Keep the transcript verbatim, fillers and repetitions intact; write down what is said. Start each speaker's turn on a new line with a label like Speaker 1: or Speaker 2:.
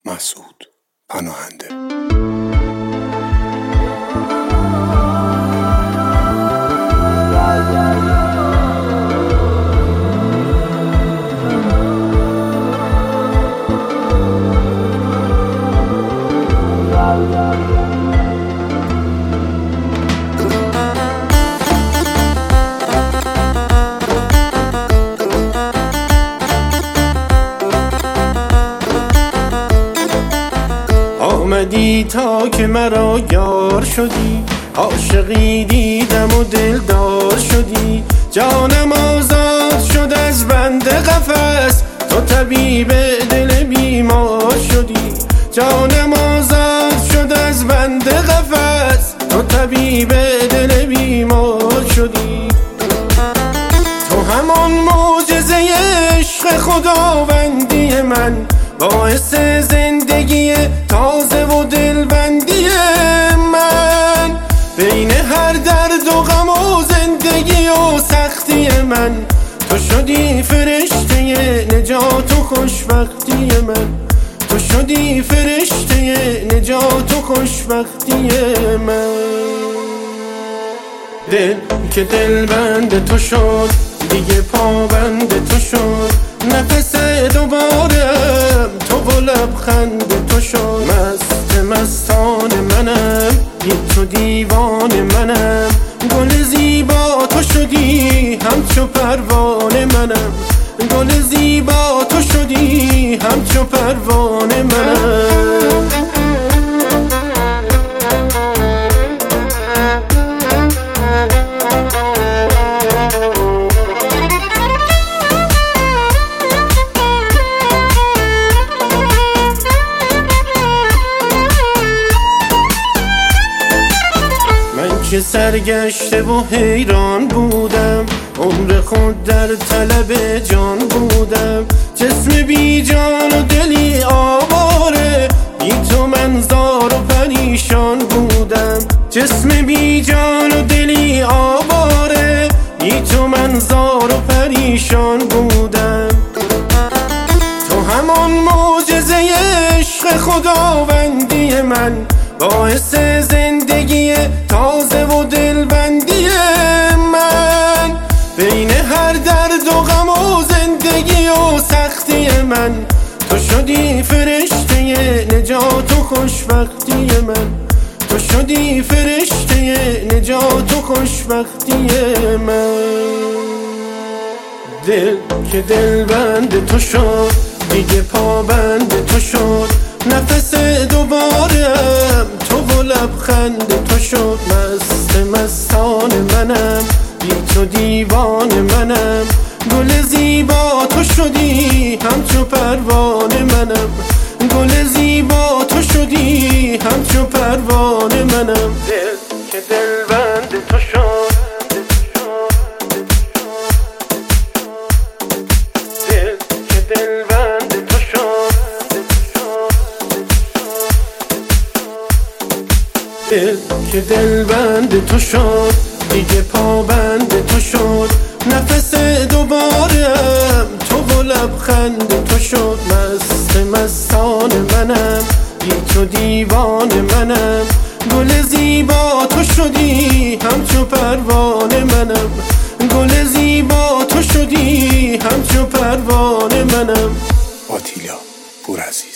Speaker 1: مسعود پناهنده.
Speaker 2: آمدی تا که مرا یار شدی، عاشقی دیدم و دلدار شدی. جانم آزاد شد از بند قفس، تو طبیب دل بیمار شدی. جانم آزاد شد از بند قفس، تو طبیب دل بیمار شدی. تو همان معجزه عشق خداوندی من، باعث زندگی تازه و دلبندی من. بین هر درد و غم و زندگی و سختی من، تو شدی فرشته نجات و خوشبختی من. تو شدی فرشته نجات و خوشبختی من. دل که دلبند تو شد، دیگه پابند تو شد. نفس دوبارم تو و لبخند تو شد. مست مستان منم، بی تو دیوان منم. گل زیبا تو شدی همچو پروانه منم. گل زیبا تو شدی همچو پروانه منم. که سرگشته و حیران بودم، عمر خود در طلب جان بودم. جسم بی جان و دلی آواره، بی تو من زار و پریشان بودم. جسم بی جان و دلی آواره، بی تو من زار و پریشان بودم. تو همان معجزه عشق خداوندی من، باعث زندگی تازه و دلبندی من. بین هر درد و غم و زندگی و سختی من، تو شدی فرشته نجات و خوشبختی من. تو شدی فرشته نجات و خوشبختی من. دل که دلبند تو شد، دیگه پابند تو شد. نفس دوبارم تو و لبخند تو شد. مست مستان منم، بی تو دیوان منم. گل زیبا تو شدی همچو پروانه منم. گل زیبا تو شدی همچو پروانه منم. دل که دلبند تو شد، دل که دلبند تو شد. دل که دلبند تو شد، دیگه پابند تو شد. نفس دوبارم تو و لبخند تو شد. مست مستان منم، بی تو دیوان منم. گل زیبا تو شدی همچو پروانه منم. گل زیبا تو شدی همچو پروانه منم.
Speaker 1: آتیلا پورعزیز.